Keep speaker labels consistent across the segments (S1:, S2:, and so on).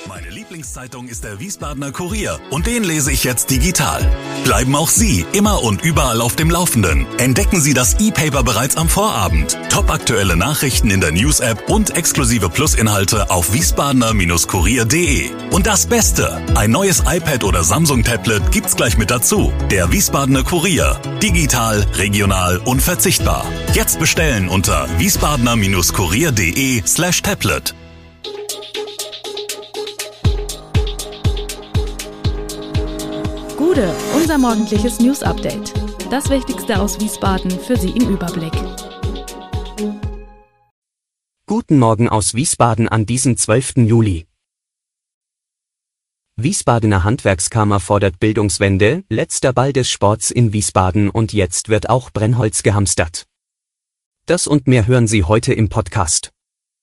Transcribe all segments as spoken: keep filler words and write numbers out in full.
S1: Meine Lieblingszeitung ist der Wiesbadener Kurier und den lese ich jetzt digital. Bleiben auch Sie immer und überall auf dem Laufenden. Entdecken Sie das E-Paper bereits am Vorabend. Topaktuelle Nachrichten in der News-App und exklusive Plus-Inhalte auf wiesbadener Kurier punkt de. Und das Beste, ein neues iPad oder Samsung-Tablet gibt's gleich mit dazu. Der Wiesbadener Kurier. Digital, regional, unverzichtbar. Jetzt bestellen unter wiesbadener Kurier punkt de slash tablet.
S2: Gude, unser morgendliches News-Update. Das Wichtigste aus Wiesbaden für Sie im Überblick.
S3: Guten Morgen aus Wiesbaden an diesem zwölften Juli. Wiesbadener Handwerkskammer fordert Bildungswende, letzter Ball des Sports in Wiesbaden und jetzt wird auch Brennholz gehamstert. Das und mehr hören Sie heute im Podcast.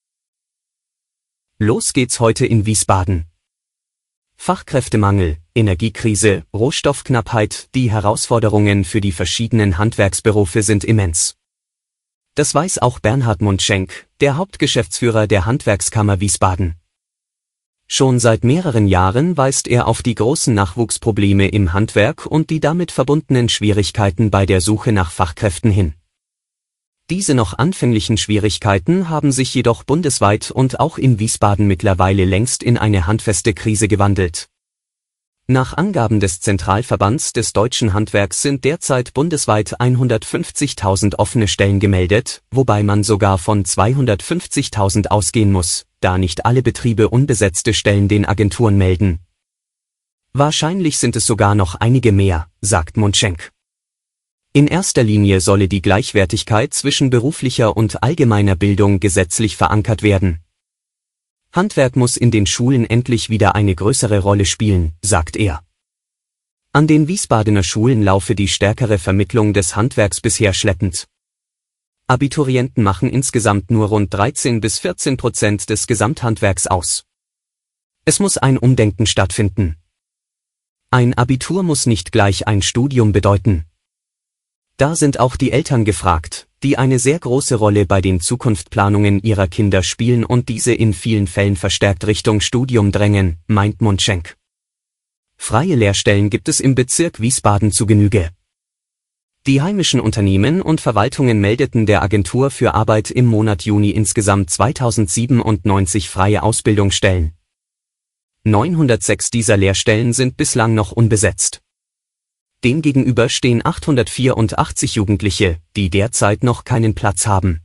S3: Los geht's heute in Wiesbaden. Fachkräftemangel, Energiekrise, Rohstoffknappheit, die Herausforderungen für die verschiedenen Handwerksberufe sind immens. Das weiß auch Bernhard Mundschenk, der Hauptgeschäftsführer der Handwerkskammer Wiesbaden. Schon seit mehreren Jahren weist er auf die großen Nachwuchsprobleme im Handwerk und die damit verbundenen Schwierigkeiten bei der Suche nach Fachkräften hin. Diese noch anfänglichen Schwierigkeiten haben sich jedoch bundesweit und auch in Wiesbaden mittlerweile längst in eine handfeste Krise gewandelt. Nach Angaben des Zentralverbands des deutschen Handwerks sind derzeit bundesweit hundertfünfzigtausend offene Stellen gemeldet, wobei man sogar von zweihundertfünfzigtausend ausgehen muss, da nicht alle Betriebe unbesetzte Stellen den Agenturen melden. Wahrscheinlich sind es sogar noch einige mehr, sagt Mundschenk. In erster Linie solle die Gleichwertigkeit zwischen beruflicher und allgemeiner Bildung gesetzlich verankert werden. Handwerk muss in den Schulen endlich wieder eine größere Rolle spielen, sagt er. An den Wiesbadener Schulen laufe die stärkere Vermittlung des Handwerks bisher schleppend. Abiturienten machen insgesamt nur rund dreizehn bis vierzehn Prozent des Gesamthandwerks aus. Es muss ein Umdenken stattfinden. Ein Abitur muss nicht gleich ein Studium bedeuten. Da sind auch die Eltern gefragt, die eine sehr große Rolle bei den Zukunftsplanungen ihrer Kinder spielen und diese in vielen Fällen verstärkt Richtung Studium drängen, meint Mundschenk. Freie Lehrstellen gibt es im Bezirk Wiesbaden zu Genüge. Die heimischen Unternehmen und Verwaltungen meldeten der Agentur für Arbeit im Monat Juni insgesamt zweitausendsiebenundneunzig freie Ausbildungsstellen. neunhundertsechs dieser Lehrstellen sind bislang noch unbesetzt. Demgegenüber stehen achthundertvierundachtzig Jugendliche, die derzeit noch keinen Platz haben.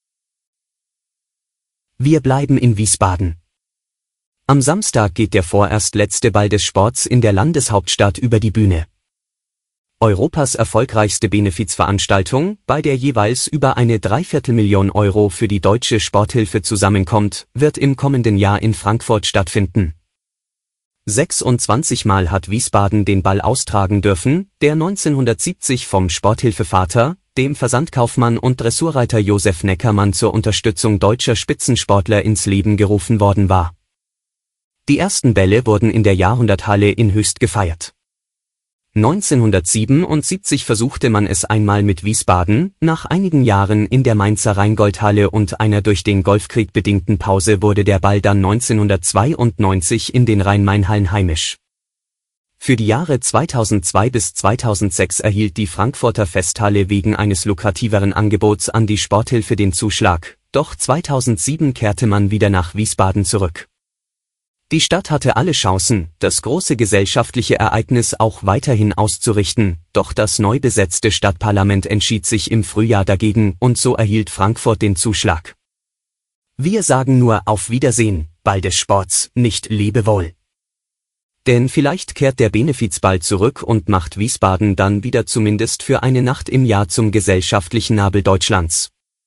S3: Wir bleiben in Wiesbaden. Am Samstag geht der vorerst letzte Ball des Sports in der Landeshauptstadt über die Bühne. Europas erfolgreichste Benefizveranstaltung, bei der jeweils über eine Dreiviertelmillion Euro für die Deutsche Sporthilfe zusammenkommt, wird im kommenden Jahr in Frankfurt stattfinden. sechsundzwanzig Mal hat Wiesbaden den Ball austragen dürfen, der neunzehnhundertsiebzig vom Sporthilfevater, dem Versandkaufmann und Dressurreiter Josef Neckermann zur Unterstützung deutscher Spitzensportler ins Leben gerufen worden war. Die ersten Bälle wurden in der Jahrhunderthalle in Höchst gefeiert. neunzehnhundertsiebenundsiebzig versuchte man es einmal mit Wiesbaden, nach einigen Jahren in der Mainzer Rheingoldhalle und einer durch den Golfkrieg bedingten Pause wurde der Ball dann neunzehnhundertzweiundneunzig in den Rhein-Main-Hallen heimisch. Für die Jahre zweitausendzwei bis zweitausendsechs erhielt die Frankfurter Festhalle wegen eines lukrativeren Angebots an die Sporthilfe den Zuschlag, doch zweitausendsieben kehrte man wieder nach Wiesbaden zurück. Die Stadt hatte alle Chancen, das große gesellschaftliche Ereignis auch weiterhin auszurichten, doch das neu besetzte Stadtparlament entschied sich im Frühjahr dagegen und so erhielt Frankfurt den Zuschlag. Wir sagen nur auf Wiedersehen, Ball des Sports, nicht Lebewohl. Denn vielleicht kehrt der Benefizball zurück und macht Wiesbaden dann wieder zumindest für eine Nacht im Jahr zum gesellschaftlichen Nabel Deutschlands.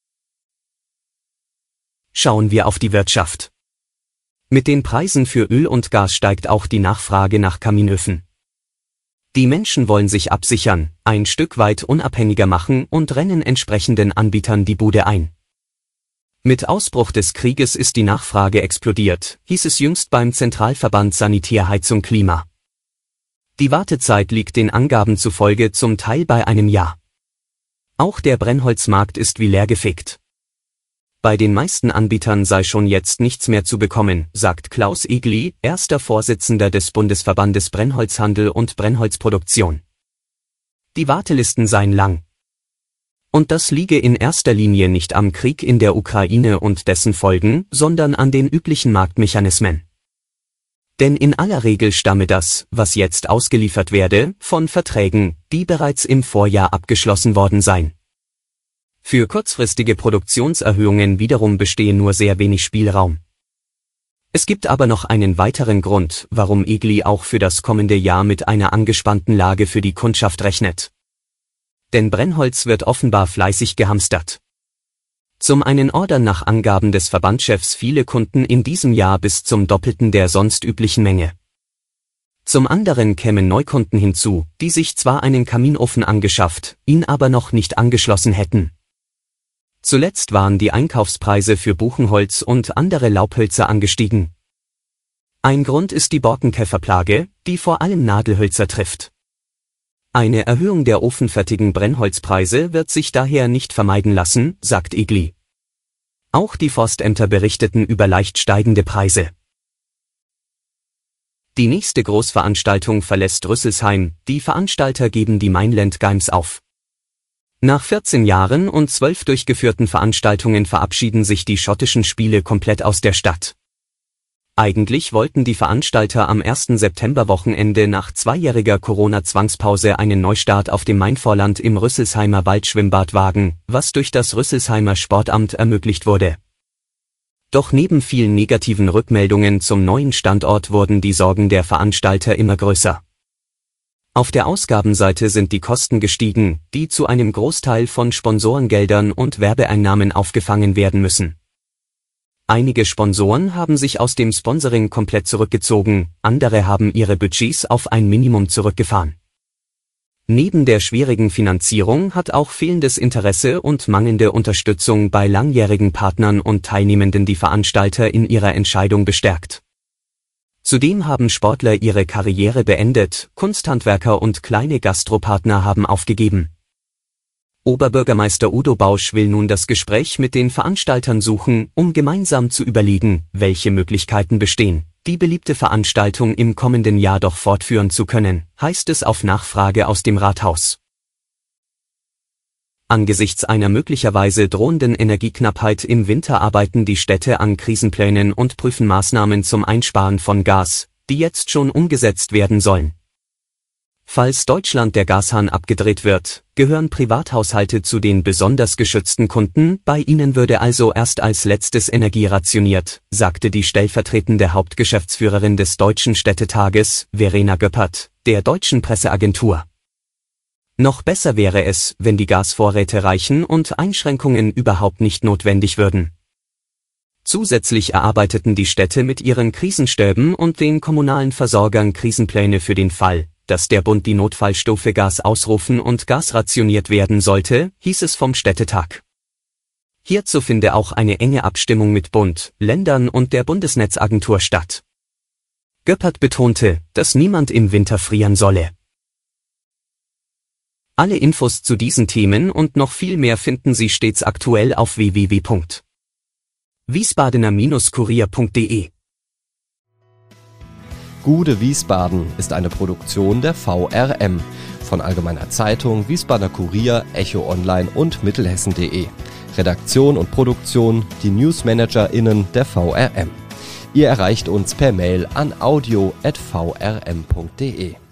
S3: Schauen wir auf die Wirtschaft. Mit den Preisen für Öl und Gas steigt auch die Nachfrage nach Kaminöfen. Die Menschen wollen sich absichern, ein Stück weit unabhängiger machen und rennen entsprechenden Anbietern die Bude ein. Mit Ausbruch des Krieges ist die Nachfrage explodiert, hieß es jüngst beim Zentralverband Sanitär Heizung Klima. Die Wartezeit liegt den Angaben zufolge zum Teil bei einem Jahr. Auch der Brennholzmarkt ist wie leergefegt. Bei den meisten Anbietern sei schon jetzt nichts mehr zu bekommen, sagt Klaus Egli, erster Vorsitzender des Bundesverbandes Brennholzhandel und Brennholzproduktion. Die Wartelisten seien lang. Und das liege in erster Linie nicht am Krieg in der Ukraine und dessen Folgen, sondern an den üblichen Marktmechanismen. Denn in aller Regel stamme das, was jetzt ausgeliefert werde, von Verträgen, die bereits im Vorjahr abgeschlossen worden seien. Für kurzfristige Produktionserhöhungen wiederum bestehe nur sehr wenig Spielraum. Es gibt aber noch einen weiteren Grund, warum Egli auch für das kommende Jahr mit einer angespannten Lage für die Kundschaft rechnet. Denn Brennholz wird offenbar fleißig gehamstert. Zum einen ordern nach Angaben des Verbandschefs viele Kunden in diesem Jahr bis zum Doppelten der sonst üblichen Menge. Zum anderen kämen Neukunden hinzu, die sich zwar einen Kaminofen angeschafft, ihn aber noch nicht angeschlossen hätten. Zuletzt waren die Einkaufspreise für Buchenholz und andere Laubhölzer angestiegen. Ein Grund ist die Borkenkäferplage, die vor allem Nadelhölzer trifft. Eine Erhöhung der ofenfertigen Brennholzpreise wird sich daher nicht vermeiden lassen, sagt Egli. Auch die Forstämter berichteten über leicht steigende Preise. Die nächste Großveranstaltung verlässt Rüsselsheim, die Veranstalter geben die Mainland Games auf. Nach vierzehn Jahren und zwölf durchgeführten Veranstaltungen verabschieden sich die schottischen Spiele komplett aus der Stadt. Eigentlich wollten die Veranstalter am ersten Septemberwochenende nach zweijähriger Corona-Zwangspause einen Neustart auf dem Mainvorland im Rüsselsheimer Waldschwimmbad wagen, was durch das Rüsselsheimer Sportamt ermöglicht wurde. Doch neben vielen negativen Rückmeldungen zum neuen Standort wurden die Sorgen der Veranstalter immer größer. Auf der Ausgabenseite sind die Kosten gestiegen, die zu einem Großteil von Sponsorengeldern und Werbeeinnahmen aufgefangen werden müssen. Einige Sponsoren haben sich aus dem Sponsoring komplett zurückgezogen, andere haben ihre Budgets auf ein Minimum zurückgefahren. Neben der schwierigen Finanzierung hat auch fehlendes Interesse und mangelnde Unterstützung bei langjährigen Partnern und Teilnehmenden die Veranstalter in ihrer Entscheidung bestärkt. Zudem haben Sportler ihre Karriere beendet, Kunsthandwerker und kleine Gastropartner haben aufgegeben. Oberbürgermeister Udo Bausch will nun das Gespräch mit den Veranstaltern suchen, um gemeinsam zu überlegen, welche Möglichkeiten bestehen, die beliebte Veranstaltung im kommenden Jahr doch fortführen zu können, heißt es auf Nachfrage aus dem Rathaus. Angesichts einer möglicherweise drohenden Energieknappheit im Winter arbeiten die Städte an Krisenplänen und prüfen Maßnahmen zum Einsparen von Gas, die jetzt schon umgesetzt werden sollen. Falls Deutschland der Gashahn abgedreht wird, gehören Privathaushalte zu den besonders geschützten Kunden, bei ihnen würde also erst als letztes Energie rationiert, sagte die stellvertretende Hauptgeschäftsführerin des Deutschen Städtetages, Verena Göppert, der deutschen Presseagentur. Noch besser wäre es, wenn die Gasvorräte reichen und Einschränkungen überhaupt nicht notwendig würden. Zusätzlich erarbeiteten die Städte mit ihren Krisenstäben und den kommunalen Versorgern Krisenpläne für den Fall, dass der Bund die Notfallstufe Gas ausrufen und Gas rationiert werden sollte, hieß es vom Städtetag. Hierzu finde auch eine enge Abstimmung mit Bund, Ländern und der Bundesnetzagentur statt. Göppert betonte, dass niemand im Winter frieren solle. Alle Infos zu diesen Themen und noch viel mehr finden Sie stets aktuell auf w w w punkt wiesbadener Kurier punkt de.
S4: Gude Wiesbaden ist eine Produktion der V R M von Allgemeiner Zeitung, Wiesbadener Kurier, Echo Online und Mittelhessen punkt de. Redaktion und Produktion die NewsmanagerInnen der V R M. Ihr erreicht uns per Mail an audio at v r m punkt de.